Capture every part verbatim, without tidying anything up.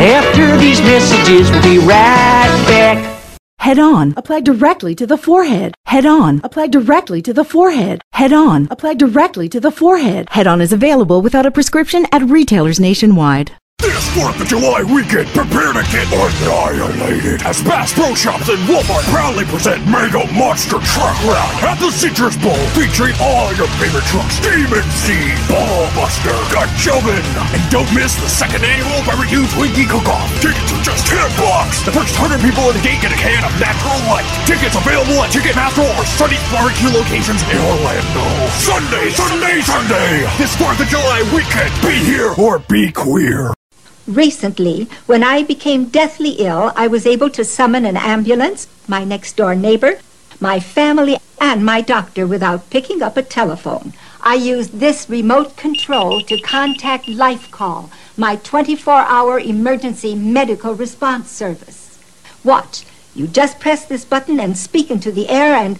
After these messages, we'll be right back. Head On, applied directly to the forehead. Head On, applied directly to the forehead. Head On, applied directly to the forehead. Head On is available without a prescription at retailers nationwide. This fourth of July weekend, prepare to get annihilated as Bass Pro Shops and Walmart proudly present Mega Monster Truck Rally at the Citrus Bowl, featuring all your favorite trucks: Demon Seed, Ballbuster, Gatchoven, and don't miss the second annual Barbecue Twinkie Cook-Off. Tickets are just ten bucks. The first one hundred people at the gate get a can of Natural Light. Tickets available at Ticketmaster or Sunny's barbecue locations in Orlando. Sunday, Sunday, Sunday! This fourth of July weekend, be here or be queer. Recently, when I became deathly ill, I was able to summon an ambulance, my next-door neighbor, my family, and my doctor without picking up a telephone. I used this remote control to contact LifeCall, my twenty-four hour emergency medical response service. Watch. You just press this button and speak into the air and...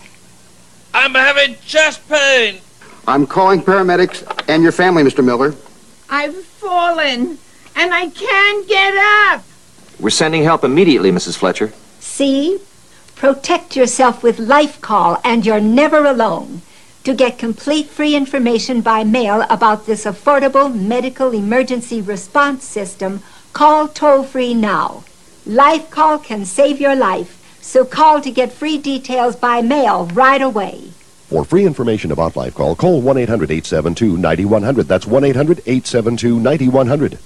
I'm having chest pain. I'm calling paramedics and your family, Mister Miller. I've fallen. And I can't get up. We're sending help immediately, Missus Fletcher. See? Protect yourself with LifeCall, and you're never alone. To get complete free information by mail about this affordable medical emergency response system, call toll-free now. LifeCall can save your life, so call to get free details by mail right away. For free information about LifeCall, call one eight hundred, eight seven two, nine one zero zero. That's one eight hundred, eight seven two, nine one zero zero.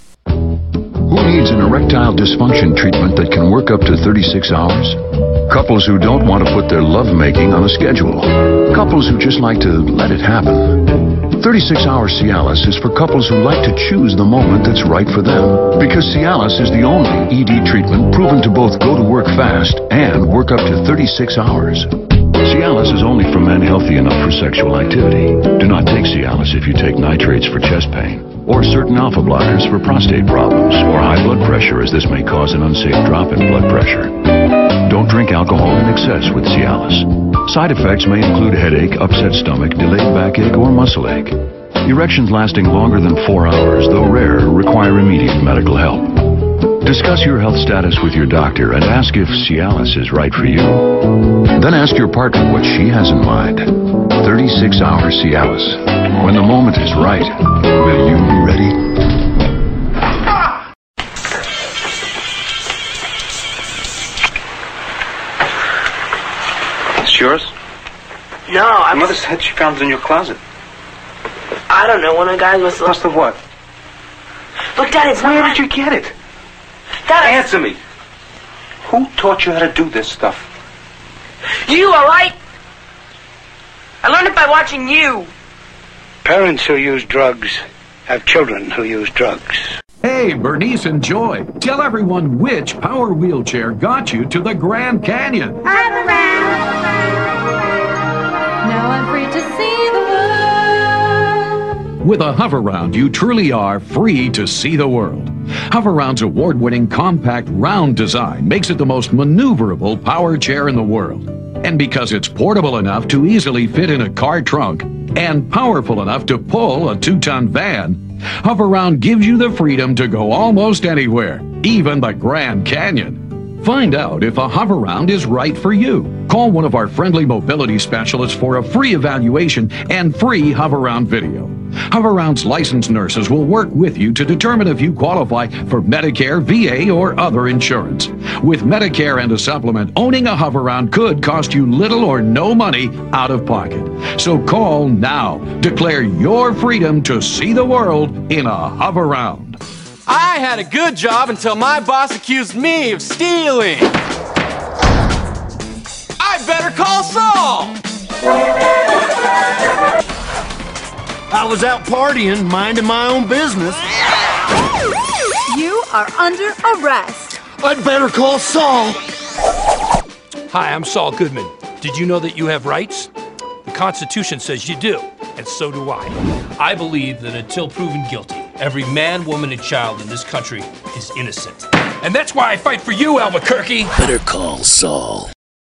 Who needs an erectile dysfunction treatment that can work up to thirty-six hours? Couples who don't want to put their lovemaking on a schedule. Couples who just like to let it happen. thirty-six hour Cialis is for couples who like to choose the moment that's right for them. Because Cialis is the only E D treatment proven to both go to work fast and work up to thirty-six hours. Cialis is only for men healthy enough for sexual activity. Do not take Cialis if you take nitrates for chest pain, or certain alpha blockers for prostate problems, or high blood pressure, as this may cause an unsafe drop in blood pressure. Don't drink alcohol in excess with Cialis. Side effects may include headache, upset stomach, delayed backache, or muscle ache. Erections lasting longer than four hours, though rare, require immediate medical help. Discuss your health status with your doctor and ask if Cialis is right for you. Then ask your partner what she has in mind. thirty-six hour Cialis. When the moment is right, will you be ready? It's yours? No, I... Mother said she found it in your closet. I don't know, one of the guys was... Must have what? Look, Dad, it's Where not... did you get it? Dad, Answer me. Who taught you how to do this stuff? You, all right? I learned it by watching you. Parents who use drugs have children who use drugs. Hey, Bernice and Joy, tell everyone which power wheelchair got you to the Grand Canyon. Now I'm free to see the world. With a Hoveround, you truly are free to see the world. Hoveround's award-winning compact round design makes it the most maneuverable power chair in the world. And because it's portable enough to easily fit in a car trunk and powerful enough to pull a two-ton van, Hoveround gives you the freedom to go almost anywhere, even the Grand Canyon. Find out if a Hoveround is right for you. Call one of our friendly mobility specialists for a free evaluation and free Hoveround video. Hoveround's licensed nurses will work with you to determine if you qualify for Medicare, V A, or other insurance. With Medicare and a supplement, owning a Hoveround could cost you little or no money out of pocket. So call now. Declare your freedom to see the world in a Hoveround. I had a good job until my boss accused me of stealing. I better call Saul. I was out partying, minding my own business. You are under arrest. I'd better call Saul. Hi, I'm Saul Goodman. Did you know that you have rights? The Constitution says you do, and so do I. I believe that until proven guilty, every man, woman, and child in this country is innocent. And that's why I fight for you, Albuquerque. Better call Saul.